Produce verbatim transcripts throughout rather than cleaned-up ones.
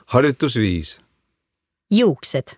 Harjutus viis. Juuksed.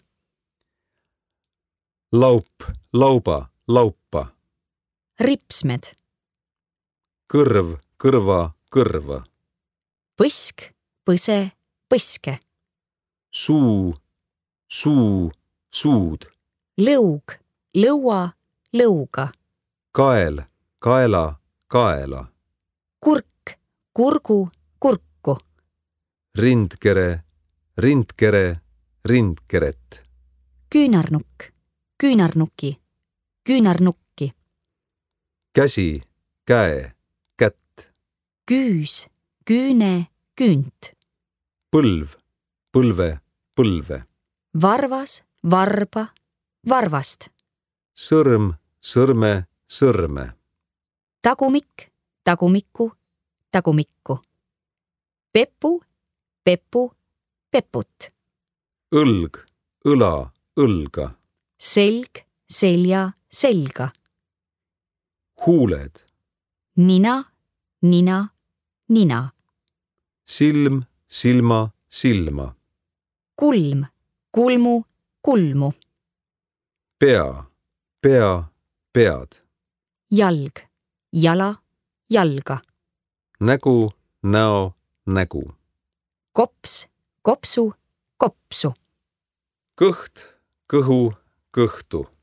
Laup, lauba, laupa. Ripsmed. Kõrv, kõrva, kõrva. Põsk, põse, põske. Suu, suu, suud. Lõug, lõua, lõuga. Kael, kaela, kaela. Kurk, kurgu, kurku. Rindkere, rindkere, rindkeret. Küünarnukk, küünarnuki, küünarnukki. Käsi, käe, kätt. Küüs, küüne, küünt. Põlv, põlve, põlve. Varvas, varba, varvast. Sõrm, sõrme, sõrme. Tagumik, tagumikku, tagumikku. Pepu, pepu, peput. Õlg, õla, õlga. Selg, selja, selga. Huuled. Nina, nina, nina. Silm, silma, silma. Kulm, kulmu, kulmu. Pea, pea, pead. Jalg, jala, jalga. Nägu, näo, nägu. Kops, kopsu, kopsu. Kõht, kõhu, kõhtu.